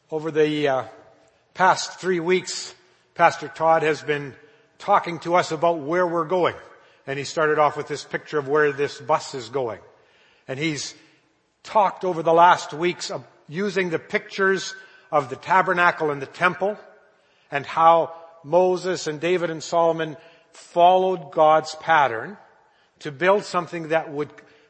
Over the past 3 weeks, Pastor Todd has been talking to us about where we're going. And he started off with this picture of where this bus is going. And he's talked over the last weeks of using the pictures of the tabernacle and the temple and how Moses and David and Solomon followed God's pattern to build something that would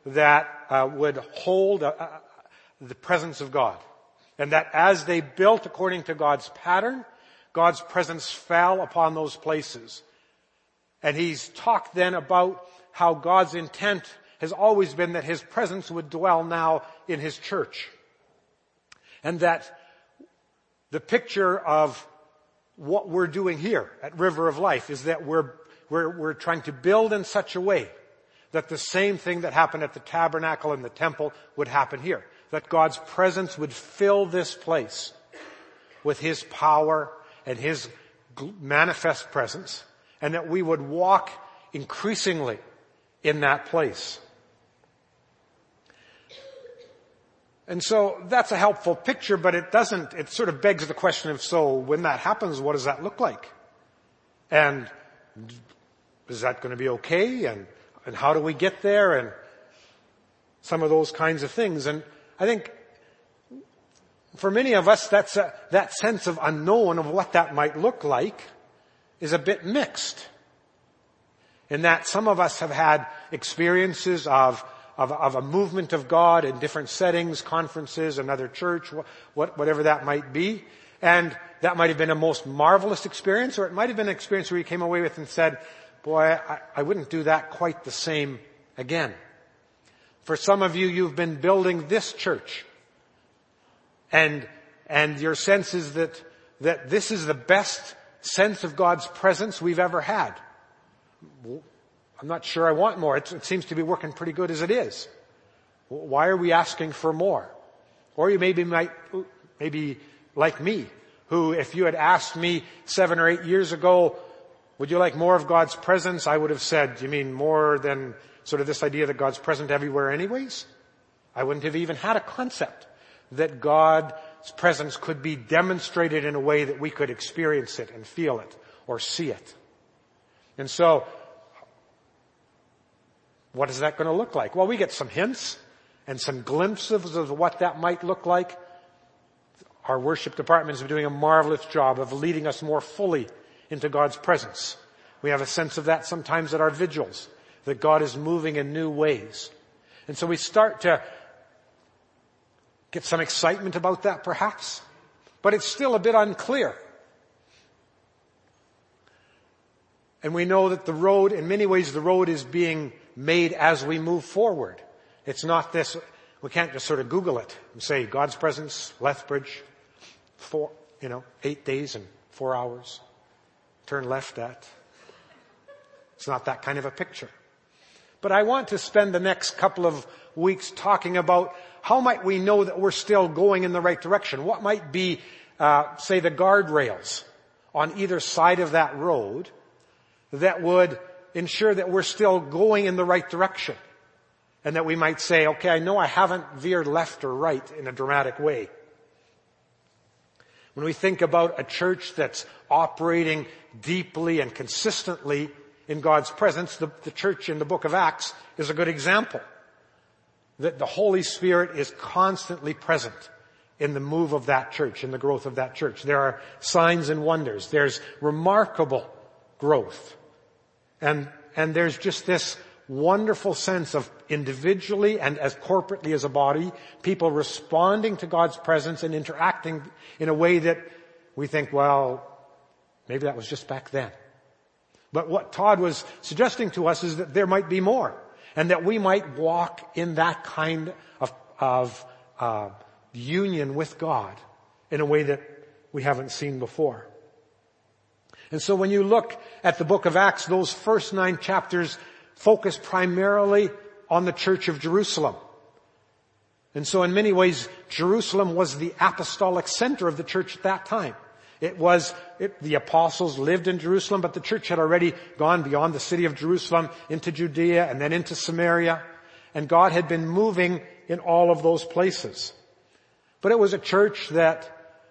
hold the presence of God. And that as they built according to God's pattern, God's presence fell upon those places. And he's talked then about how God's intent has always been that His presence would dwell now in His church. And that the picture of what we're doing here at River of Life is that we're trying to build in such a way that the same thing that happened at the tabernacle and the temple would happen here. That God's presence would fill this place with His power and His manifest presence, and that we would walk increasingly in that place. And so that's a helpful picture, but it sort of begs the question of, so when that happens, what does that look like? And is that going to be okay? And how do we get there? And some of those kinds of things. And I think for many of us, that sense of unknown of what that might look like is a bit mixed. In that some of us have had experiences of a movement of God in different settings, conferences, another church, whatever that might be. And that might have been a most marvelous experience, or it might have been an experience where you came away with and said, boy, I wouldn't do that quite the same again. For some of you, you've been building this church. And your sense is that this is the best sense of God's presence we've ever had. I'm not sure I want more. It seems to be working pretty good as it is. Why are we asking for more? Or you maybe like me, who if you had asked me 7 or 8 years ago, would you like more of God's presence? I would have said, you mean more than sort of this idea that God's present everywhere anyways? I wouldn't have even had a concept that God's presence could be demonstrated in a way that we could experience it and feel it or see it. And so, what is that going to look like? Well, we get some hints and some glimpses of what that might look like. Our worship department is doing a marvelous job of leading us more fully into God's presence. We have a sense of that sometimes at our vigils, that God is moving in new ways. And so we start to get some excitement about that perhaps, but it's still a bit unclear. And we know that the road, in many ways, the road is being made as we move forward. It's not this, we can't just sort of Google it and say, God's presence, Lethbridge, 8 days and 4 hours. Turn left at. It's not that kind of a picture. But I want to spend the next couple of weeks talking about how might we know that we're still going in the right direction? What might be, say, the guardrails on either side of that road that would ensure that we're still going in the right direction? And that we might say, okay, I know I haven't veered left or right in a dramatic way. When we think about a church that's operating deeply and consistently in God's presence, the church in the book of Acts is a good example. That the Holy Spirit is constantly present in the move of that church, in the growth of that church. There are signs and wonders. There's remarkable growth. And there's just this wonderful sense of individually and as corporately as a body, people responding to God's presence and interacting in a way that we think, well, maybe that was just back then. But what Todd was suggesting to us is that there might be more, and that we might walk in that kind of union with God in a way that we haven't seen before. And so when you look at the book of Acts, those first 9 chapters focus primarily on the church of Jerusalem. And so in many ways, Jerusalem was the apostolic center of the church at that time. The apostles lived in Jerusalem, but the church had already gone beyond the city of Jerusalem into Judea and then into Samaria. And God had been moving in all of those places. But it was a church that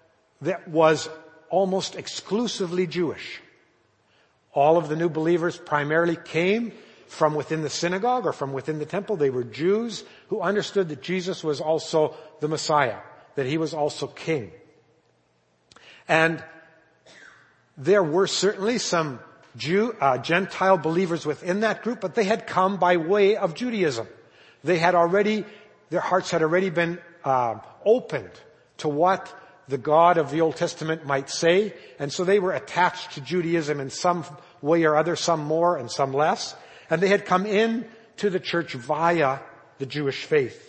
that was almost exclusively Jewish. All of the new believers primarily came from within the synagogue or from within the temple. They were Jews who understood that Jesus was also the Messiah, that he was also king. And there were certainly some Gentile believers within that group, but they had come by way of Judaism. Their hearts had already been opened to what the God of the Old Testament might say, and so they were attached to Judaism in some way or other, some more and some less, and they had come in to the church via the Jewish faith.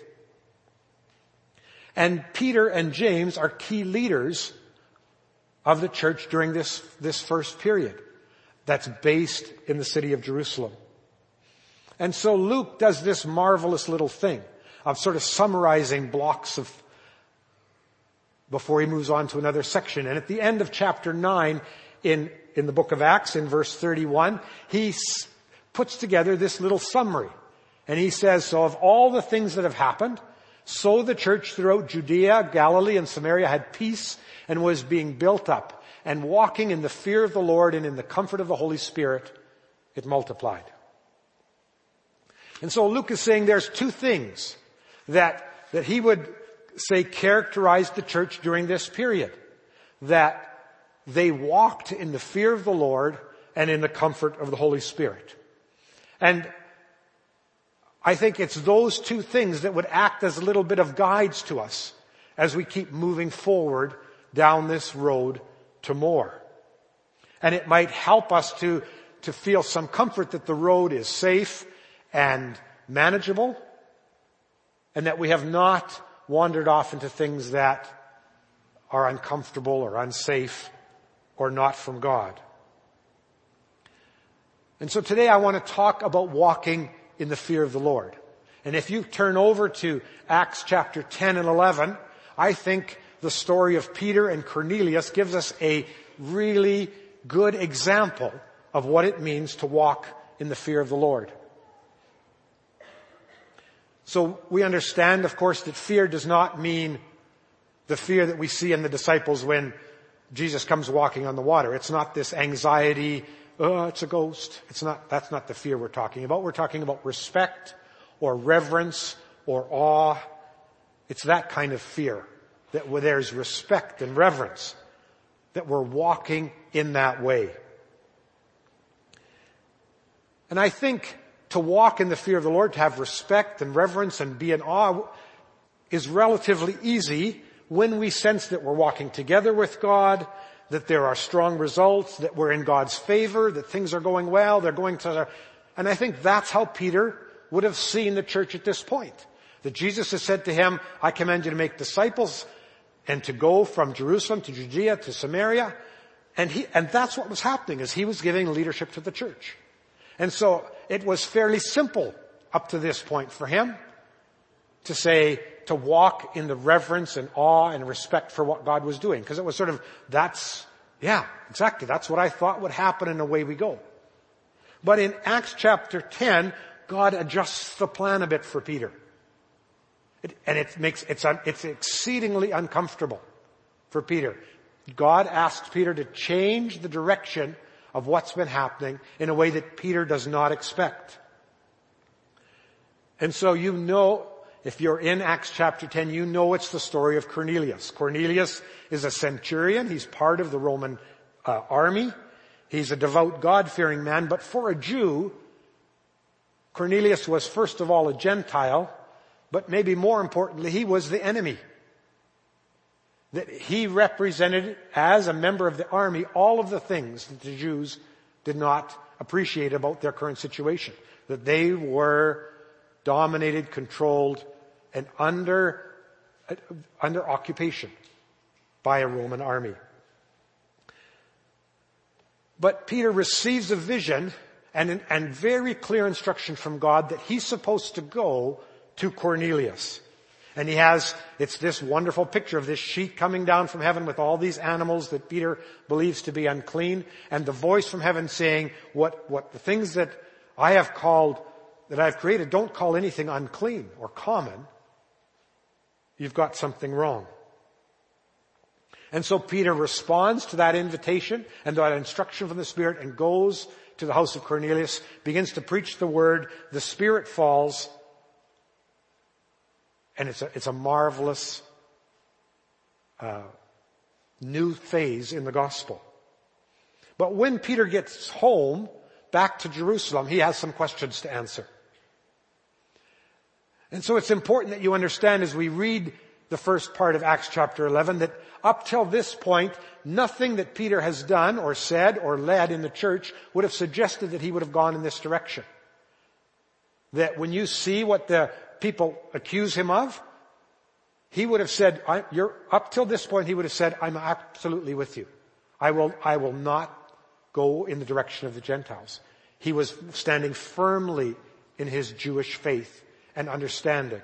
And Peter and James are key leaders of the church during this first period that's based in the city of Jerusalem. And so Luke does this marvelous little thing of sort of summarizing blocks of before he moves on to another section. And at the end of chapter 9 in the book of Acts, in verse 31, he puts together this little summary. And he says, so of all the things that have happened, so the church throughout Judea, Galilee, and Samaria had peace and was being built up, and walking in the fear of the Lord and in the comfort of the Holy Spirit, it multiplied. And so Luke is saying there's two things that he would say characterized the church during this period. That they walked in the fear of the Lord and in the comfort of the Holy Spirit. And I think it's those two things that would act as a little bit of guides to us as we keep moving forward down this road to more. And it might help us to feel some comfort that the road is safe and manageable, and that we have not wandered off into things that are uncomfortable or unsafe or not from God. And so today I want to talk about walking in the fear of the Lord. And if you turn over to Acts chapter 10 and 11, I think the story of Peter and Cornelius gives us a really good example of what it means to walk in the fear of the Lord. So we understand, of course, that fear does not mean the fear that we see in the disciples when Jesus comes walking on the water. It's not this anxiety, oh, it's a ghost. That's not the fear we're talking about. We're talking about respect or reverence or awe. It's that kind of fear, that where there's respect and reverence, that we're walking in that way. And I think to walk in the fear of the Lord, to have respect and reverence and be in awe, is relatively easy when we sense that we're walking together with God, that there are strong results, that we're in God's favor, that things are going well, and I think that's how Peter would have seen the church at this point. That Jesus has said to him, I command you to make disciples and to go from Jerusalem to Judea to Samaria. And that's what was happening, is he was giving leadership to the church. And so it was fairly simple up to this point for him to walk in the reverence and awe and respect for what God was doing. Because it was sort of, that's what I thought would happen, and away we go. But in Acts chapter 10, God adjusts the plan a bit for Peter. It's exceedingly uncomfortable for Peter. God asks Peter to change the direction of what's been happening in a way that Peter does not expect. And so you know, if you're in Acts chapter 10, you know it's the story of Cornelius. Cornelius is a centurion. He's part of the Roman army. He's a devout, God-fearing man. But for a Jew, Cornelius was first of all a Gentile, but maybe more importantly, he was the enemy. That he represented, as a member of the army, all of the things that the Jews did not appreciate about their current situation. That they were dominated, controlled, and under occupation by a Roman army. But Peter receives a vision and very clear instruction from God that he's supposed to go to Cornelius. And it's this wonderful picture of this sheet coming down from heaven with all these animals that Peter believes to be unclean, and the voice from heaven saying, what the things that I've created, don't call anything unclean or common. You've got something wrong. And so Peter responds to that invitation and that instruction from the Spirit and goes to the house of Cornelius, begins to preach the word. The Spirit falls, and it's a marvelous new phase in the gospel. But when Peter gets home, back to Jerusalem, he has some questions to answer. And so it's important that you understand as we read the first part of Acts chapter 11 that up till this point, nothing that Peter has done or said or led in the church would have suggested that he would have gone in this direction. That when you see what the people accuse him of, he would have said, up till this point, he would have said, I'm absolutely with you. I will not go in the direction of the Gentiles. He was standing firmly in his Jewish faith and understanding.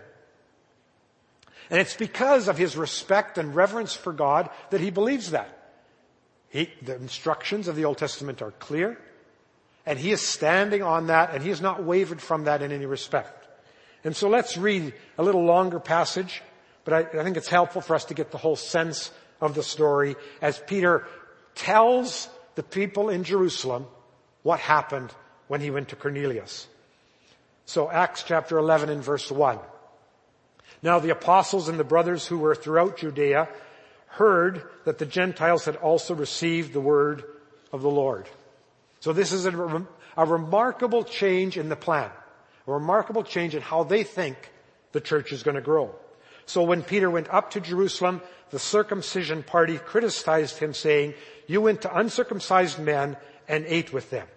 And it's because of his respect and reverence for God that he believes that. The instructions of the Old Testament are clear, and he is standing on that, and he has not wavered from that in any respect. And so let's read a little longer passage, but I think it's helpful for us to get the whole sense of the story as Peter tells the people in Jerusalem what happened when he went to Cornelius. So Acts chapter 11 and verse 1. Now the apostles and the brothers who were throughout Judea heard that the Gentiles had also received the word of the Lord. So this is a remarkable change in the plan, a remarkable change in how they think the church is going to grow. So when Peter went up to Jerusalem, the circumcision party criticized him, saying, "You went to uncircumcised men and ate with them."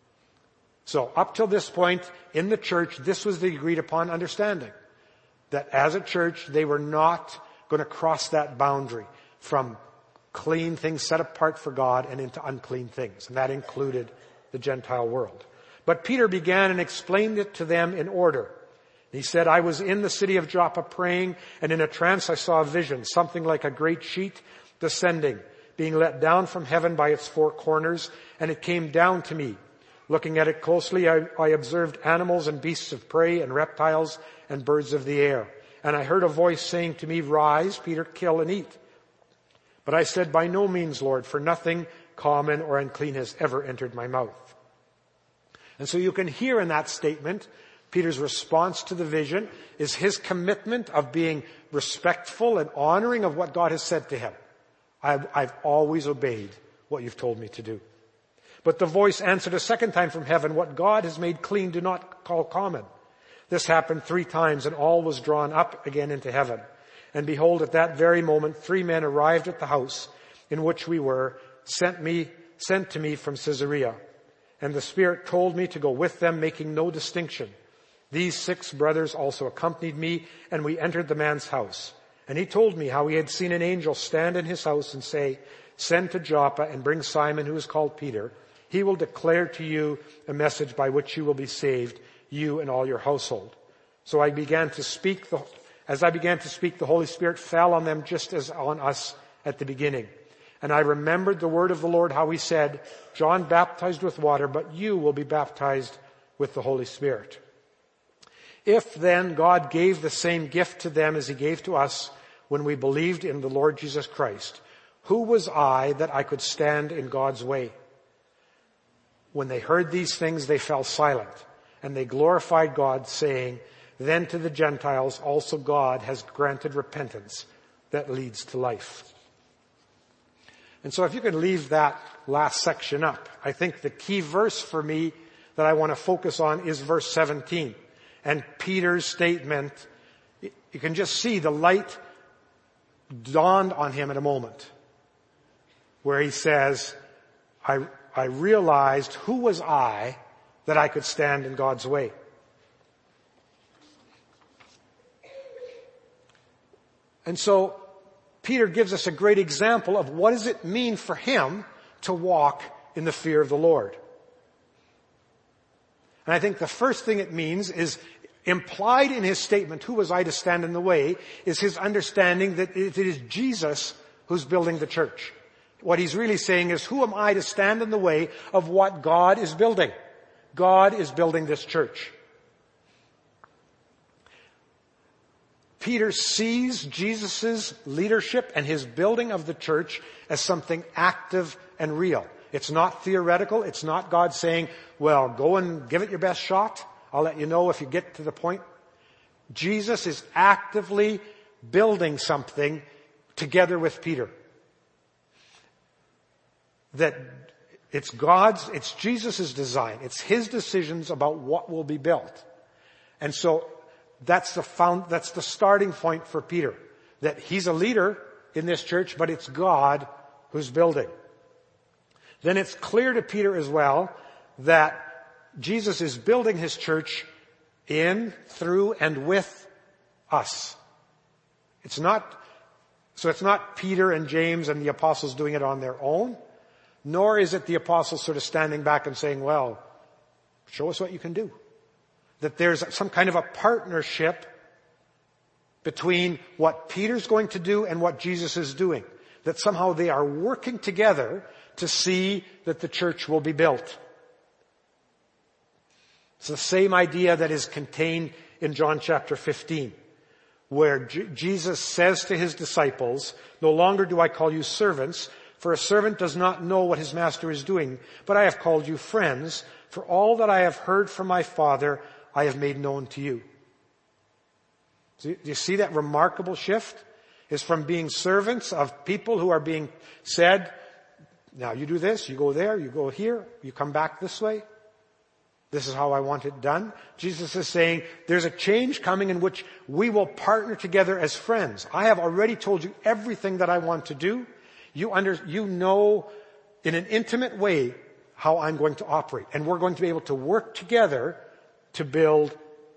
So up till this point in the church, this was the agreed upon understanding. That as a church, they were not going to cross that boundary from clean things set apart for God and into unclean things. And that included the Gentile world. But Peter began and explained it to them in order. He said, "I was in the city of Joppa praying, and in a trance I saw a vision, something like a great sheet descending, being let down from heaven by its four corners, and it came down to me. Looking at it closely, I observed animals and beasts of prey and reptiles and birds of the air. And I heard a voice saying to me, 'Rise, Peter, kill and eat.' But I said, 'By no means, Lord, for nothing common or unclean has ever entered my mouth.'" And so you can hear in that statement, Peter's response to the vision is his commitment of being respectful and honoring of what God has said to him. I've always obeyed what you've told me to do. But the voice answered a second time from heaven, "What God has made clean, do not call common." This happened 3 times, and all was drawn up again into heaven. And behold, at that very moment, 3 men arrived at the house in which we were, sent to me from Caesarea. And the Spirit told me to go with them, making no distinction. These 6 brothers also accompanied me, and we entered the man's house. And he told me how he had seen an angel stand in his house and say, "Send to Joppa and bring Simon, who is called Peter. He will declare to you a message by which you will be saved, you and all your household." So as I began to speak, the Holy Spirit fell on them just as on us at the beginning. And I remembered the word of the Lord, how he said, "John baptized with water, but you will be baptized with the Holy Spirit." If then God gave the same gift to them as he gave to us when we believed in the Lord Jesus Christ, who was I that I could stand in God's way? When they heard these things, they fell silent, and they glorified God, saying, "Then to the Gentiles also God has granted repentance that leads to life." And so if you can leave that last section up, I think the key verse for me that I want to focus on is verse 17. And Peter's statement, you can just see the light dawned on him in a moment, where he says, I realized who was I that I could stand in God's way. And so Peter gives us a great example of what does it mean for him to walk in the fear of the Lord. And I think the first thing it means is implied in his statement, "Who was I to stand in the way?" is his understanding that it is Jesus who's building the church. What he's really saying is, who am I to stand in the way of what God is building? God is building this church. Peter sees Jesus' leadership and his building of the church as something active and real. It's not theoretical. It's not God saying, well, go and give it your best shot. I'll let you know if you get to the point. Jesus is actively building something together with Peter. That it's Jesus' design. It's his decisions about what will be built. And so that's the starting point for Peter. That he's a leader in this church, but it's God who's building. Then it's clear to Peter as well that Jesus is building his church in, through, and with us. It's not Peter and James and the apostles doing it on their own, nor is it the apostles sort of standing back and saying, well, show us what you can do. That there's some kind of a partnership between what Peter's going to do and what Jesus is doing. That somehow they are working together to see that the church will be built. It's the same idea that is contained in John chapter 15, where Jesus says to his disciples, no longer do I call you servants, for a servant does not know what his master is doing, but I have called you friends, for all that I have heard from my Father I have made known to you. Do you see that remarkable shift? Is from being servants of people who are being said, now you do this, you go there, you go here, you come back this way. This is how I want it done. Jesus is saying there's a change coming in which we will partner together as friends. I have already told you everything that I want to do. You know in an intimate way how I'm going to operate. And we're going to be able to work together to build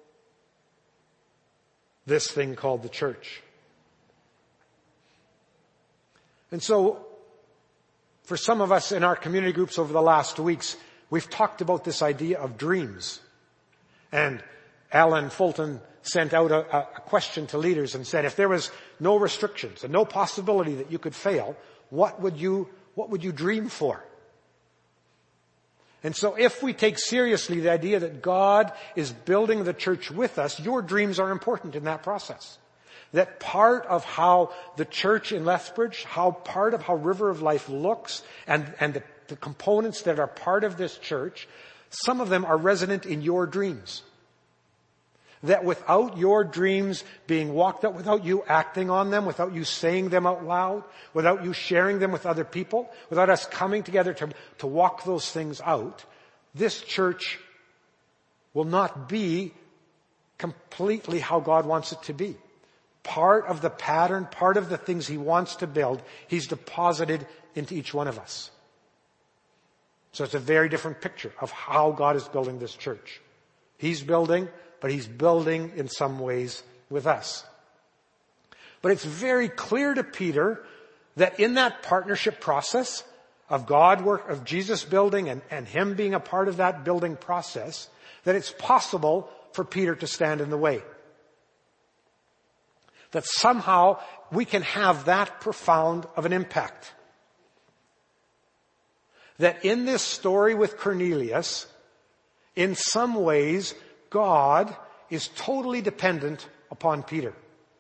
this thing called the church. And so, for some of us in our community groups over the last weeks, we've talked about this idea of dreams. And Alan Fulton sent out a question to leaders and said, if there was no restrictions and no possibility that you could fail, what would you dream for? And so if we take seriously the idea that God is building the church with us, your dreams are important in that process. That part of how the church in Lethbridge, part of how River of Life looks, and the components that are part of this church, some of them are resonant in your dreams. That without your dreams being walked out, without you acting on them, without you saying them out loud, without you sharing them with other people, without us coming together to walk those things out, this church will not be completely how God wants it to be. Part of the pattern, part of the things he wants to build, he's deposited into each one of us. So it's a very different picture of how God is building this church. He's building, but he's building in some ways with us. But it's very clear to Peter that in that partnership process of God work, of Jesus building and him being a part of that building process, that it's possible for Peter to stand in the way. That somehow we can have that profound of an impact. That in this story with Cornelius, in some ways, God is totally dependent upon Peter.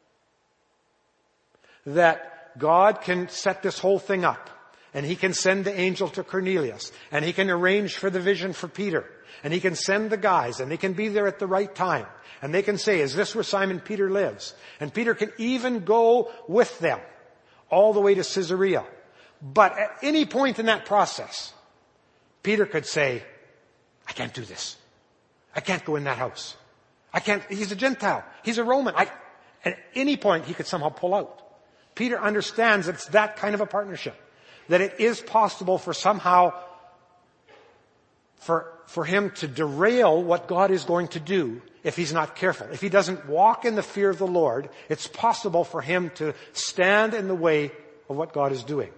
That God can set this whole thing up, and he can send the angel to Cornelius, and he can arrange for the vision for Peter, and he can send the guys, and they can be there at the right time. And they can say, is this where Simon Peter lives? And Peter can even go with them all the way to Caesarea. But at any point in that process, Peter could say, I can't do this. I can't go in that house. He's a Gentile. He's a Roman. At any point, he could somehow pull out. Peter understands that it's that kind of a partnership. That it is possible for somehow, for him to derail what God is going to do if he's not careful. If he doesn't walk in the fear of the Lord, it's possible for him to stand in the way of what God is doing.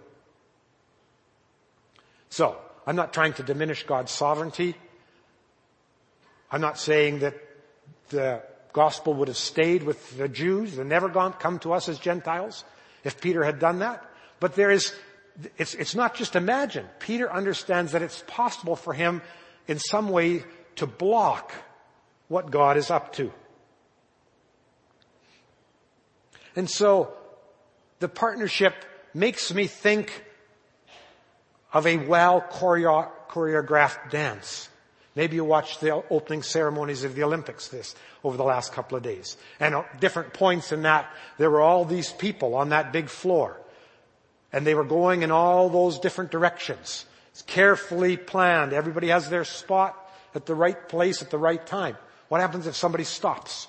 So, I'm not trying to diminish God's sovereignty. I'm not saying that the gospel would have stayed with the Jews and never come to us as Gentiles if Peter had done that. But it's not just imagined. Peter understands that it's possible for him in some way to block what God is up to. And so the partnership makes me think of a well-choreographed dance. Maybe you watched the opening ceremonies of the Olympics over the last couple of days. And at different points in that, there were all these people on that big floor. And they were going in all those different directions. It's carefully planned. Everybody has their spot at the right place at the right time. What happens if somebody stops?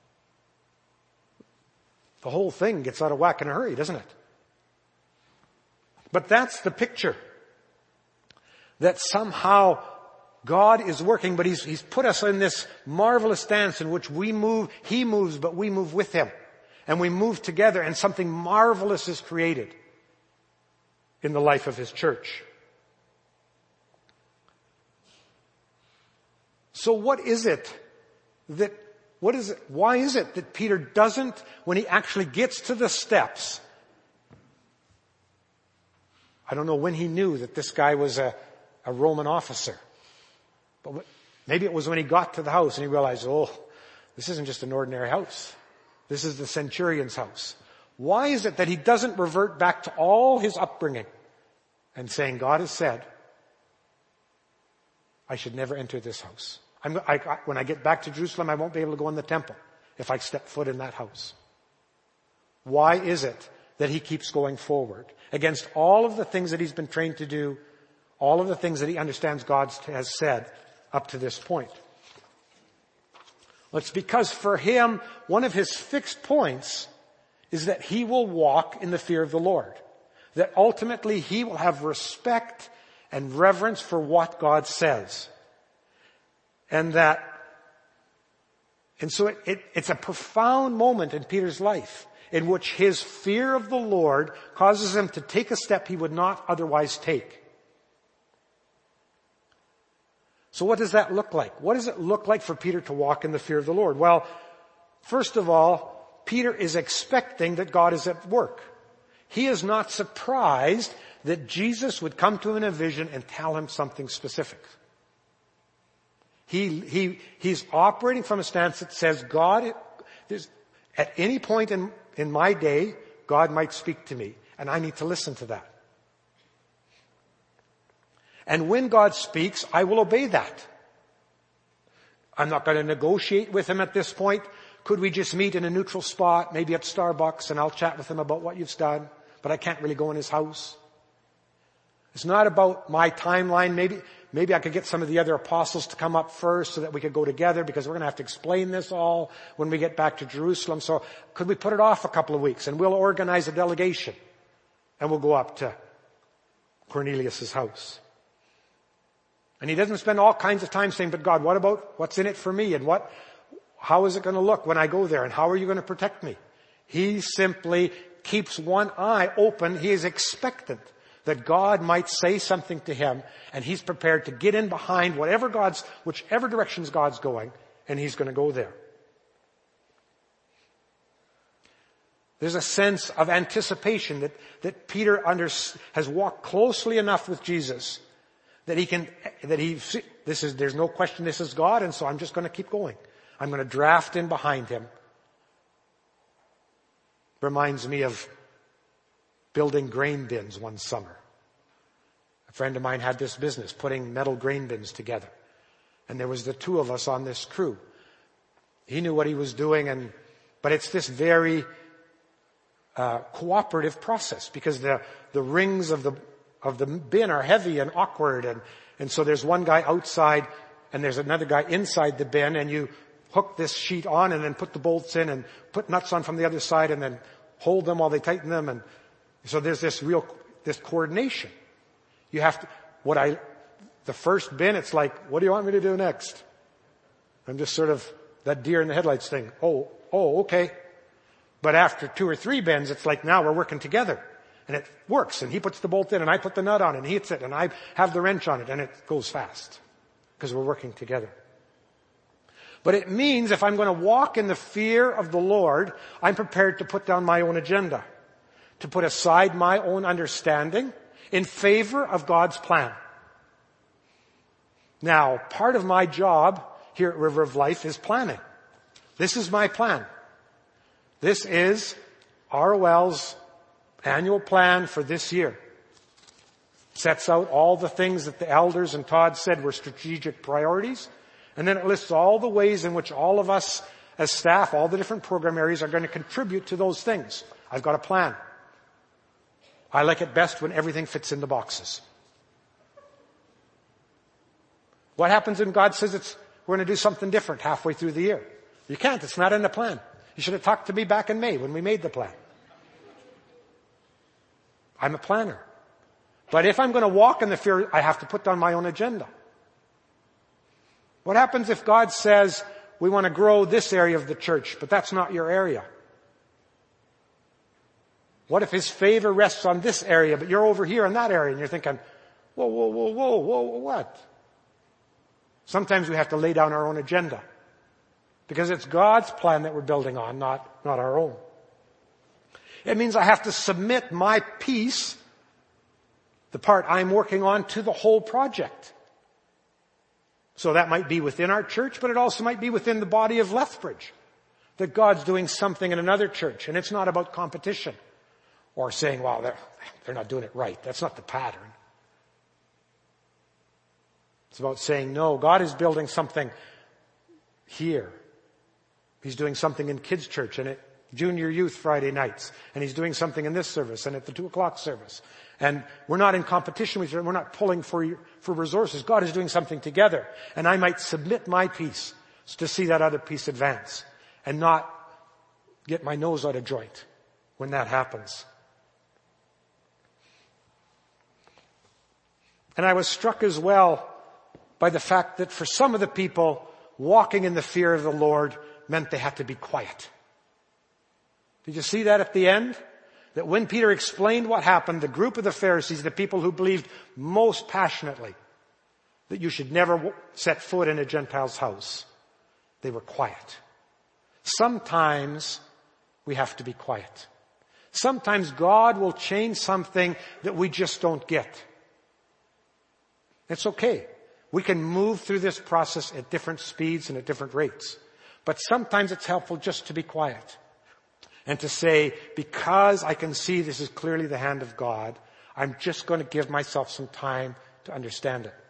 The whole thing gets out of whack in a hurry, doesn't it? But that's the picture. That somehow God is working, but He's put us in this marvelous dance in which we move, He moves, but we move with Him. And we move together, and something marvelous is created in the life of His church. So why is it that Peter doesn't, when he actually gets to the steps, I don't know when he knew that this guy was a Roman officer. But maybe it was when he got to the house and he realized, this isn't just an ordinary house. This is the centurion's house. Why is it that he doesn't revert back to all his upbringing and saying, God has said, I should never enter this house. When I get back to Jerusalem, I won't be able to go in the temple if I step foot in that house. Why is it that he keeps going forward against all of the things that he's been trained to do, all of the things that he understands God has said up to this point? Well, it's because for him, one of his fixed points is that he will walk in the fear of the Lord. That ultimately he will have respect and reverence for what God says. And so it's a profound moment in Peter's life in which his fear of the Lord causes him to take a step he would not otherwise take. So what does that look like? What does it look like for Peter to walk in the fear of the Lord? Well, first of all, Peter is expecting that God is at work. He is not surprised that Jesus would come to him in a vision and tell him something specific. He's operating from a stance that says, at any point in my day, God might speak to me, and I need to listen to that. And when God speaks, I will obey that. I'm not going to negotiate with him at this point. Could we just meet in a neutral spot, maybe at Starbucks, and I'll chat with him about what you've done, but I can't really go in his house. It's not about my timeline. Maybe I could get some of the other apostles to come up first so that we could go together, because we're going to have to explain this all when we get back to Jerusalem. So could we put it off a couple of weeks and we'll organize a delegation and we'll go up to Cornelius' house. And he doesn't spend all kinds of time saying, but God, what's in it for me? And how is it going to look when I go there? And how are you going to protect me? He simply keeps one eye open. He is expectant that God might say something to him, and he's prepared to get in behind whichever directions God's going, and he's going to go there. There's a sense of anticipation that Peter has walked closely enough with Jesus that there's no question this is God, and so I'm just going to keep going. I'm going to draft in behind him. Reminds me of building grain bins one summer. A friend of mine had this business, putting metal grain bins together. And there was the two of us on this crew. He knew what he was doing, but it's this very cooperative process, because the rings of the bin are heavy and awkward, and so there's one guy outside and there's another guy inside the bin, and you hook this sheet on and then put the bolts in and put nuts on from the other side and then hold them while they tighten them. And so there's this coordination. You have to, the first bin, it's like, what do you want me to do next? I'm just sort of that deer in the headlights thing. Oh, okay. But after 2 or 3 bins, it's like, now we're working together. And it works. And he puts the bolt in and I put the nut on and he hits it and I have the wrench on it, and it goes fast because we're working together. But it means if I'm going to walk in the fear of the Lord, I'm prepared to put down my own agenda, to put aside my own understanding in favor of God's plan. Now, part of my job here at River of Life is planning. This is my plan. This is ROL's annual plan for this year sets out all the things that the elders and Todd said were strategic priorities. And then it lists all the ways in which all of us as staff, all the different program areas are going to contribute to those things. I've got a plan. I like it best when everything fits in the boxes. What happens when God says we're going to do something different halfway through the year? You can't. It's not in the plan. You should have talked to me back in May when we made the plan. I'm a planner. But if I'm going to walk in the fear, I have to put down my own agenda. What happens if God says, we want to grow this area of the church, but that's not your area? What if His favor rests on this area, but you're over here in that area, and you're thinking, whoa, what? Sometimes we have to lay down our own agenda, because it's God's plan that we're building on, not our own. It means I have to submit my piece, the part I'm working on, to the whole project. So that might be within our church, but it also might be within the body of Lethbridge. That God's doing something in another church, and it's not about competition. Or saying, well, they're not doing it right. That's not the pattern. It's about saying, no, God is building something here. He's doing something in kids' church and at junior youth Friday nights. And He's doing something in this service and at the 2:00 service. And we're not in competition with each other. We're not pulling for resources. God is doing something together. And I might submit my piece to see that other piece advance and not get my nose out of joint when that happens. And I was struck as well by the fact that for some of the people, walking in the fear of the Lord meant they had to be quiet. Did you see that at the end? That when Peter explained what happened, the group of the Pharisees, the people who believed most passionately that you should never set foot in a Gentile's house, they were quiet. Sometimes we have to be quiet. Sometimes God will change something that we just don't get. It's okay. We can move through this process at different speeds and at different rates. But sometimes it's helpful just to be quiet. And to say, because I can see this is clearly the hand of God, I'm just going to give myself some time to understand it.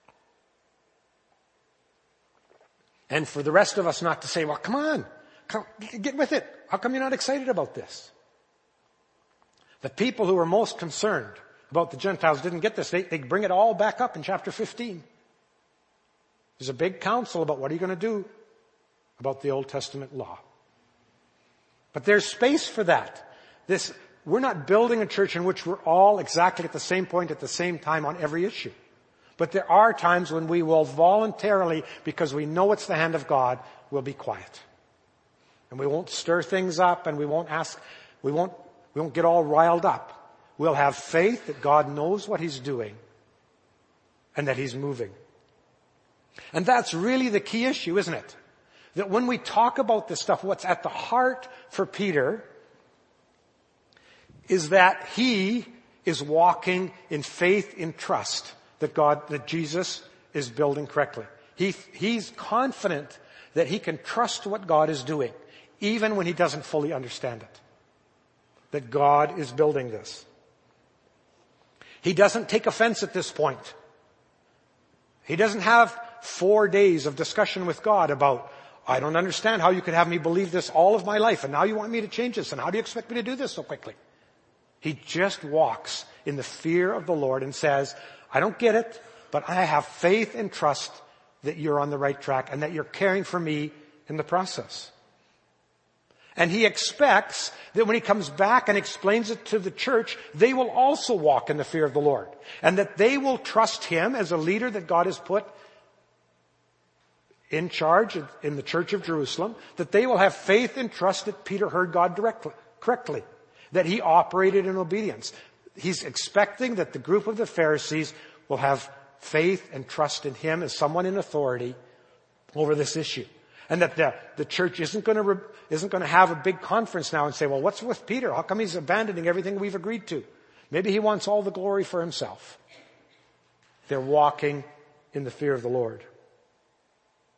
And for the rest of us not to say, well, come on, get with it. How come you're not excited about this? The people who were most concerned about the Gentiles didn't get this. They bring it all back up in chapter 15. There's a big council about what are you going to do about the Old Testament law. But there's space for that. We're not building a church in which we're all exactly at the same point at the same time on every issue. But there are times when we will voluntarily, because we know it's the hand of God, we'll be quiet. And we won't stir things up and we won't get all riled up. We'll have faith that God knows what He's doing and that He's moving. And that's really the key issue, isn't it? That when we talk about this stuff, what's at the heart for Peter is that he is walking in faith, in trust that Jesus is building correctly. He's confident that he can trust what God is doing, even when he doesn't fully understand it. That God is building this. He doesn't take offense at this point. He doesn't have 4 days of discussion with God about, I don't understand how you could have me believe this all of my life, and now you want me to change this, and how do you expect me to do this so quickly? He just walks in the fear of the Lord and says, I don't get it, but I have faith and trust that you're on the right track and that you're caring for me in the process. And he expects that when he comes back and explains it to the church, they will also walk in the fear of the Lord. And that they will trust him as a leader that God has put in charge in the church of Jerusalem. That they will have faith and trust that Peter heard God correctly. That he operated in obedience. He's expecting that the group of the Pharisees will have faith and trust in him as someone in authority over this issue. And that the church isn't going to have a big conference now and say, well, what's with Peter? How come he's abandoning everything we've agreed to? Maybe he wants all the glory for himself. They're walking in the fear of the Lord.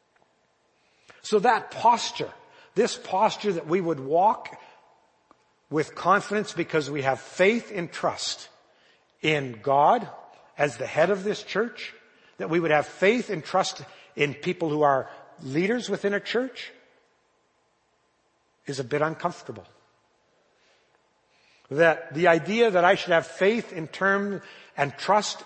So that posture, this posture that we would walk with confidence because we have faith and trust in God as the head of this church, that we would have faith and trust in people who are leaders within a church, is a bit uncomfortable. That the idea that I should have faith in terms and trust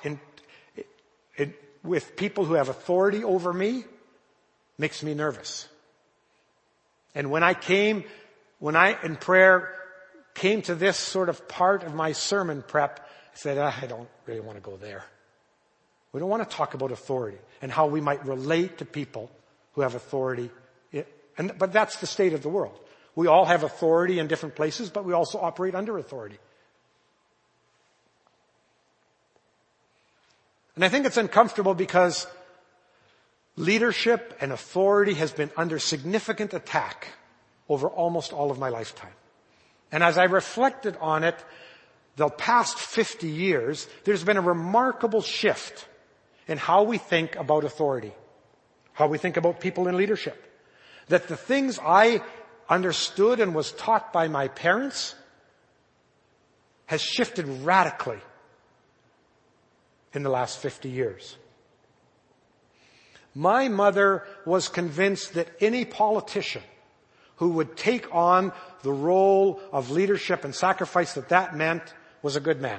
with people who have authority over me makes me nervous. And when I in prayer came to this sort of part of my sermon prep, I said, I don't really want to go there. We don't want to talk about authority and how we might relate to people who have authority. But that's the state of the world. We all have authority in different places, but we also operate under authority. And I think it's uncomfortable because leadership and authority has been under significant attack over almost all of my lifetime. And as I reflected on it, the past 50 years, there's been a remarkable shift in how we think about authority, how we think about people in leadership. That the things I understood and was taught by my parents has shifted radically in the last 50 years. My mother was convinced that any politician who would take on the role of leadership and sacrifice that meant was a good man.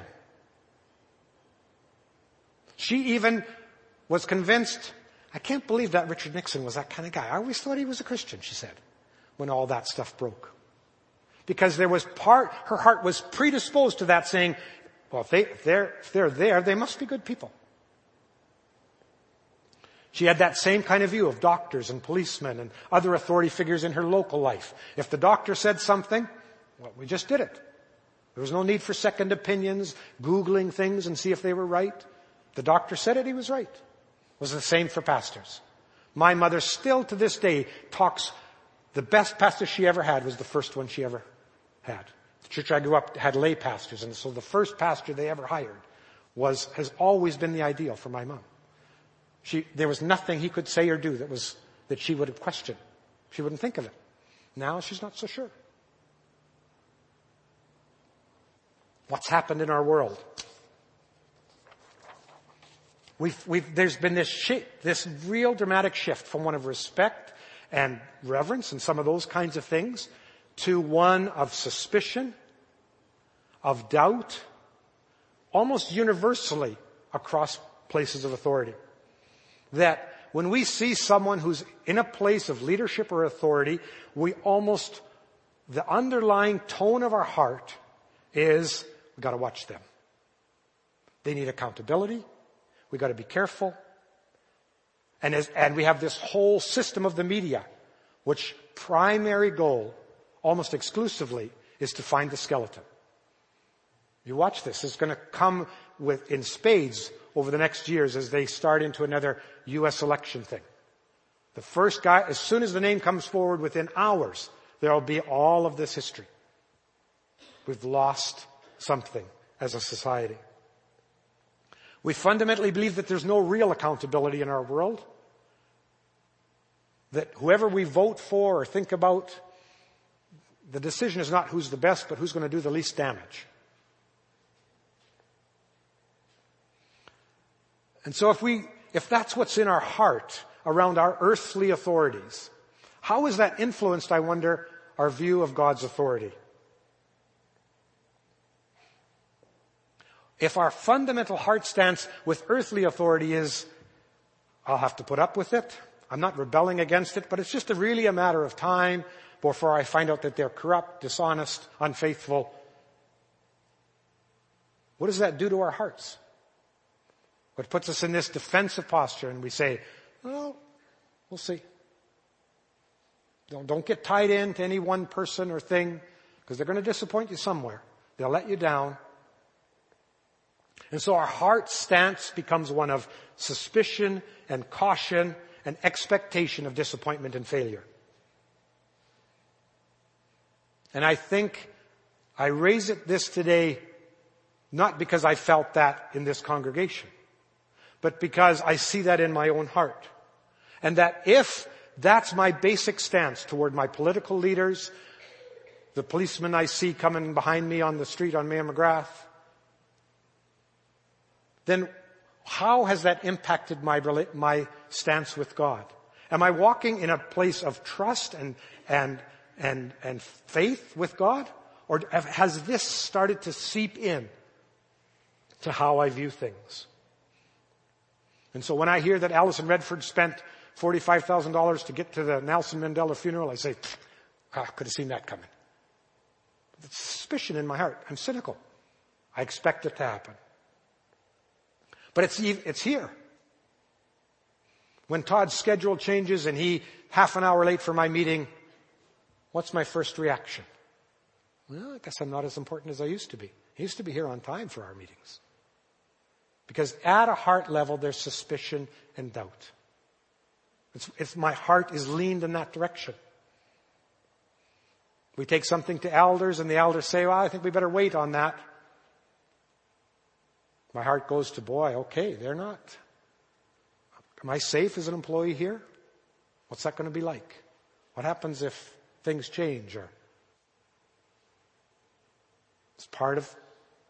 She even was convinced, I can't believe that Richard Nixon was that kind of guy. I always thought he was a Christian, she said, when all that stuff broke. Because her heart was predisposed to that, saying, well, if they're there, they must be good people. She had that same kind of view of doctors and policemen and other authority figures in her local life. If the doctor said something, well, we just did it. There was no need for second opinions, Googling things and see if they were right. The doctor said it, he was right. It was the same for pastors. My mother still to this day talks, the best pastor she ever had was the first one she ever had. The church I grew up had lay pastors, and so the first pastor they ever hired has always been the ideal for my mom. There was nothing he could say or do that she would have questioned. She wouldn't think of it. Now she's not so sure. What's happened in our world? There's been this real dramatic shift from one of respect and reverence and some of those kinds of things to one of suspicion, of doubt, almost universally across places of authority. That when we see someone who's in a place of leadership or authority, the underlying tone of our heart is, we've got to watch them. They need accountability. We've got to be careful. And we have this whole system of the media, which primary goal, almost exclusively, is to find the skeleton. You watch this. It's going to come in spades over the next years as they start into another U.S. election thing. The first guy, as soon as the name comes forward, within hours, there will be all of this history. We've lost something as a society. We fundamentally believe that there's no real accountability in our world. That whoever we vote for or think about, the decision is not who's the best, but who's going to do the least damage. And so if that's what's in our heart around our earthly authorities, how has that influenced, I wonder, our view of God's authority? If our fundamental heart stance with earthly authority is, I'll have to put up with it, I'm not rebelling against it, but it's just really a matter of time before I find out that they're corrupt, dishonest, unfaithful. What does that do to our hearts? What puts us in this defensive posture, and we say, well, we'll see. Don't get tied into any one person or thing, because they're going to disappoint you somewhere. They'll let you down. And so our heart stance becomes one of suspicion and caution and expectation of disappointment and failure. And I think I raise this today not because I felt that in this congregation, but because I see that in my own heart. And that if that's my basic stance toward my political leaders, the policeman I see coming behind me on the street on Mayor McGrath, then how has that impacted my stance with God? Am I walking in a place of trust and faith with God? Or has this started to seep in to how I view things? And so when I hear that Alison Redford spent $45,000 to get to the Nelson Mandela funeral, I say, I could have seen that coming. There's suspicion in my heart. I'm cynical. I expect it to happen. But it's here. When Todd's schedule changes and he half an hour late for my meeting, what's my first reaction? Well, I guess I'm not as important as I used to be. I used to be here on time for our meetings. Because at a heart level, there's suspicion and doubt. My heart is leaned in that direction. We take something to elders and the elders say, well, I think we better wait on that. My heart goes to, boy, okay, they're not. Am I safe as an employee here? What's that going to be like? What happens if things change? Or it's part of.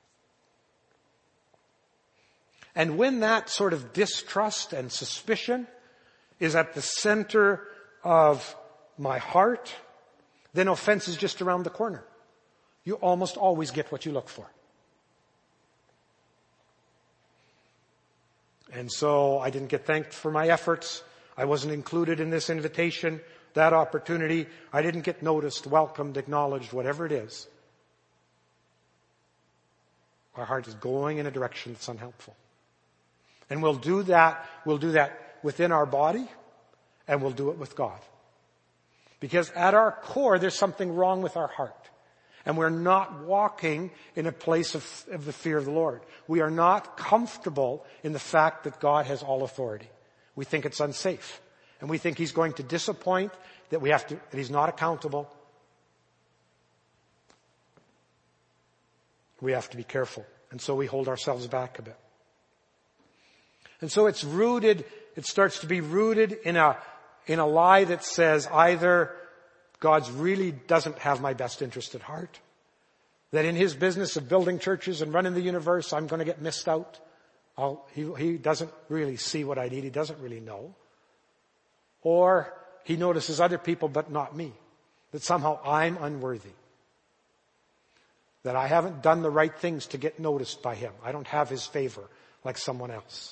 And when that sort of distrust and suspicion is at the center of my heart, then offense is just around the corner. You almost always get what you look for. And so I didn't get thanked for my efforts. I wasn't included in this invitation, that opportunity. I didn't get noticed, welcomed, acknowledged, whatever it is. Our heart is going in a direction that's unhelpful. And we'll do that within our body, and we'll do it with God. Because at our core, there's something wrong with our heart. And we're not walking in a place of the fear of the Lord. We are not comfortable in the fact that God has all authority. We think it's unsafe. And we think He's going to disappoint, that He's not accountable. We have to be careful. And so we hold ourselves back a bit. And so it starts to be rooted in a lie that says either God really doesn't have my best interest at heart, that in His business of building churches and running the universe, I'm going to get missed out. He doesn't really see what I need. He doesn't really know. Or He notices other people but not me, that somehow I'm unworthy, that I haven't done the right things to get noticed by Him. I don't have His favor like someone else.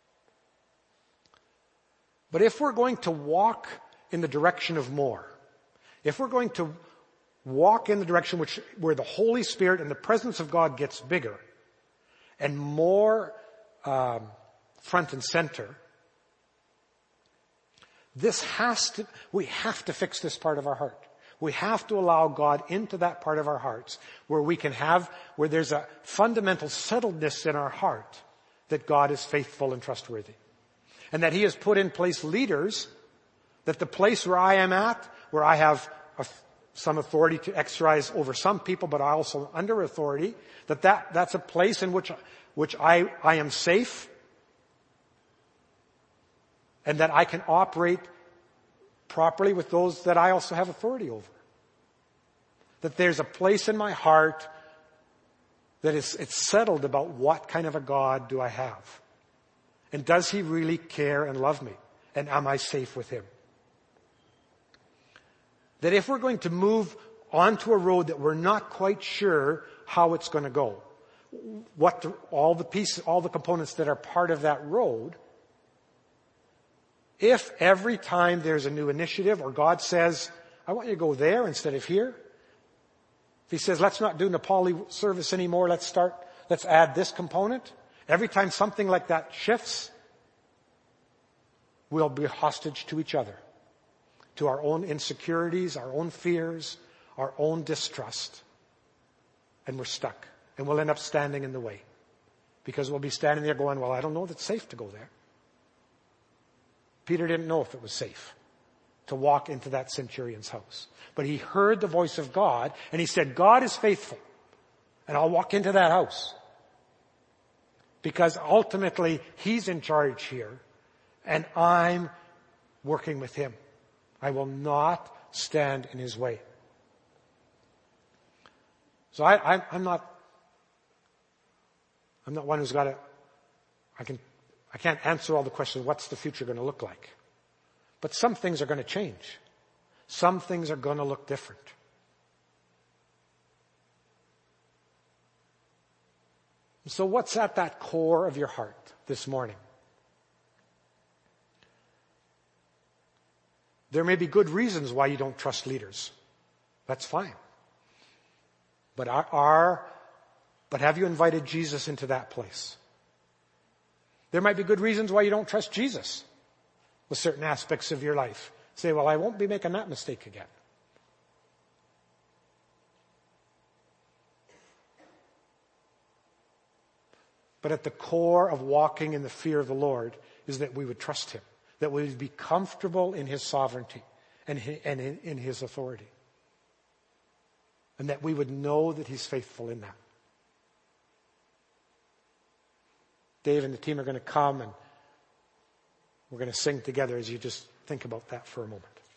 But if we're going to walk in the direction of more, if we're going to walk in the direction where the Holy Spirit and the presence of God gets bigger and more front and center, we have to fix this part of our heart. We have to allow God into that part of our hearts where there's a fundamental settledness in our heart that God is faithful and trustworthy. And that He has put in place leaders, that the place where I am at, where I have some authority to exercise over some people, but I also under authority, that's a place in which I am safe, and that I can operate properly with those that I also have authority over. That there's a place in my heart that it's settled about what kind of a God do I have. And does He really care and love me? And am I safe with Him? That if we're going to move onto a road that we're not quite sure how it's going to go, all the components that are part of that road, if every time there's a new initiative or God says, I want you to go there instead of here. If He says, let's not do Nepali service anymore, let's add this component. Every time something like that shifts, we'll be hostage to each other, to our own insecurities, our own fears, our own distrust. And we're stuck. And we'll end up standing in the way. Because we'll be standing there going, well, I don't know if it's safe to go there. Peter didn't know if it was safe to walk into that centurion's house. But he heard the voice of God, and he said, God is faithful, and I'll walk into that house. Because ultimately, He's in charge here, and I'm working with Him. I will not stand in His way. So I'm not one who's got I can't answer all the questions, what's the future going to look like? But some things are going to change. Some things are going to look different. So what's at that core of your heart this morning? There may be good reasons why you don't trust leaders. That's fine. But have you invited Jesus into that place? There might be good reasons why you don't trust Jesus with certain aspects of your life. Say, well, I won't be making that mistake again. But at the core of walking in the fear of the Lord is that we would trust Him, that we would be comfortable in His sovereignty and in His authority, and that we would know that He's faithful in that. Dave and the team are going to come and we're going to sing together as you just think about that for a moment.